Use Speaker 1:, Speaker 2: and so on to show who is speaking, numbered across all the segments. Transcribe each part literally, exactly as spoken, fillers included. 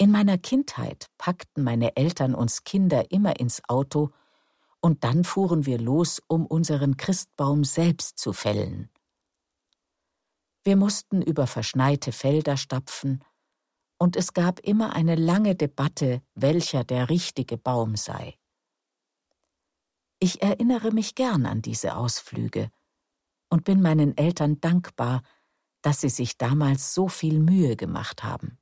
Speaker 1: In meiner Kindheit packten meine Eltern uns Kinder immer ins Auto und dann fuhren wir los, um unseren Christbaum selbst zu fällen. Wir mussten über verschneite Felder stapfen und es gab immer eine lange Debatte, welcher der richtige Baum sei. Ich erinnere mich gern an diese Ausflüge und bin meinen Eltern dankbar, dass sie sich damals so viel Mühe gemacht haben.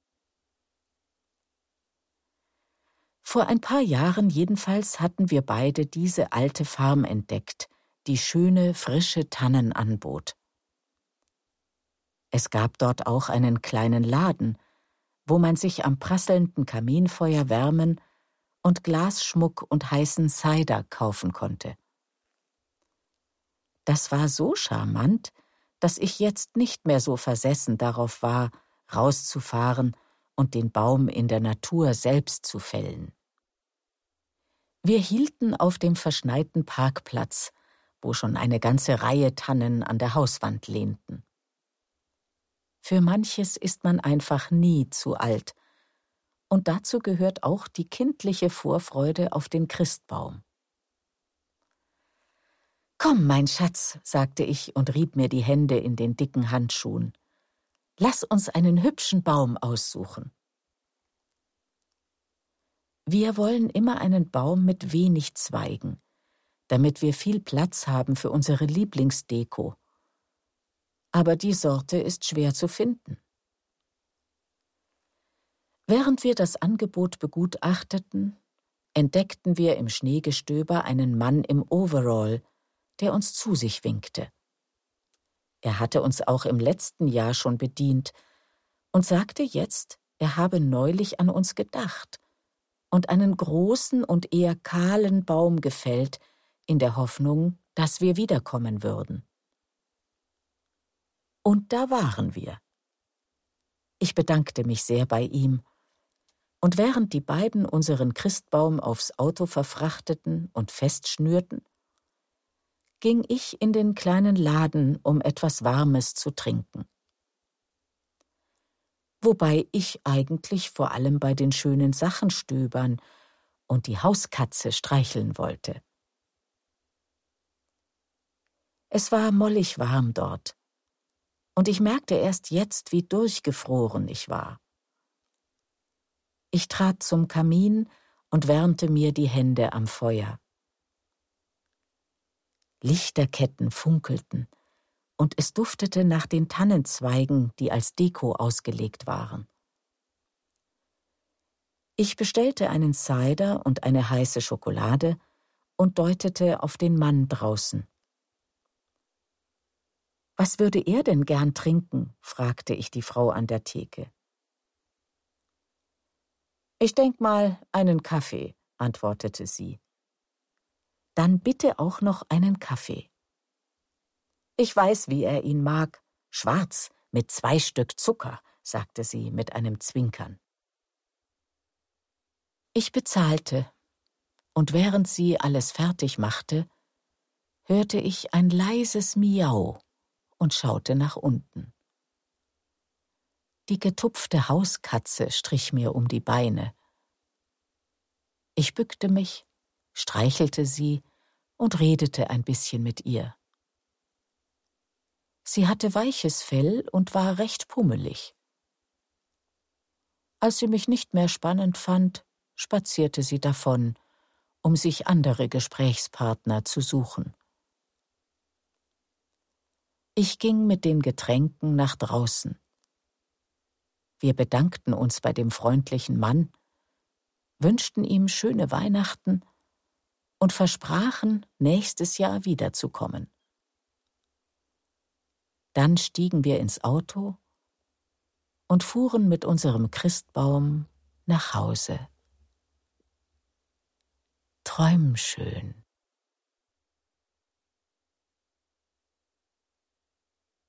Speaker 1: Vor ein paar Jahren jedenfalls hatten wir beide diese alte Farm entdeckt, die schöne, frische Tannen anbot. Es gab dort auch einen kleinen Laden, wo man sich am prasselnden Kaminfeuer wärmen und Glasschmuck und heißen Cider kaufen konnte. Das war so charmant, dass ich jetzt nicht mehr so versessen darauf war, rauszufahren und den Baum in der Natur selbst zu fällen. Wir hielten auf dem verschneiten Parkplatz, wo schon eine ganze Reihe Tannen an der Hauswand lehnten. Für manches ist man einfach nie zu alt, und dazu gehört auch die kindliche Vorfreude auf den Christbaum. »Komm, mein Schatz«, sagte ich und rieb mir die Hände in den dicken Handschuhen. »Lass uns einen hübschen Baum aussuchen.« Wir wollen immer einen Baum mit wenig Zweigen, damit wir viel Platz haben für unsere Lieblingsdeko. Aber die Sorte ist schwer zu finden. Während wir das Angebot begutachteten, entdeckten wir im Schneegestöber einen Mann im Overall, der uns zu sich winkte. Er hatte uns auch im letzten Jahr schon bedient und sagte jetzt, er habe neulich an uns gedacht und einen großen und eher kahlen Baum gefällt, in der Hoffnung, dass wir wiederkommen würden. Und da waren wir. Ich bedankte mich sehr bei ihm, und während die beiden unseren Christbaum aufs Auto verfrachteten und festschnürten, ging ich in den kleinen Laden, um etwas Warmes zu trinken. Wobei ich eigentlich vor allem bei den schönen Sachen stöbern und die Hauskatze streicheln wollte. Es war mollig warm dort, und ich merkte erst jetzt, wie durchgefroren ich war. Ich trat zum Kamin und wärmte mir die Hände am Feuer. Lichterketten funkelten, und es duftete nach den Tannenzweigen, die als Deko ausgelegt waren. Ich bestellte einen Cider und eine heiße Schokolade und deutete auf den Mann draußen. »Was würde er denn gern trinken?« fragte ich die Frau an der Theke. »Ich denk mal, einen Kaffee«, antwortete sie. »Dann bitte auch noch einen Kaffee.« »Ich weiß, wie er ihn mag. Schwarz, mit zwei Stück Zucker«, sagte sie mit einem Zwinkern. Ich bezahlte, und während sie alles fertig machte, hörte ich ein leises Miau und schaute nach unten. Die getupfte Hauskatze strich mir um die Beine. Ich bückte mich, streichelte sie und redete ein bisschen mit ihr. Sie hatte weiches Fell und war recht pummelig. Als sie mich nicht mehr spannend fand, spazierte sie davon, um sich andere Gesprächspartner zu suchen. Ich ging mit den Getränken nach draußen. Wir bedankten uns bei dem freundlichen Mann, wünschten ihm schöne Weihnachten und versprachen, nächstes Jahr wiederzukommen. Dann stiegen wir ins Auto und fuhren mit unserem Christbaum nach Hause. Träum schön.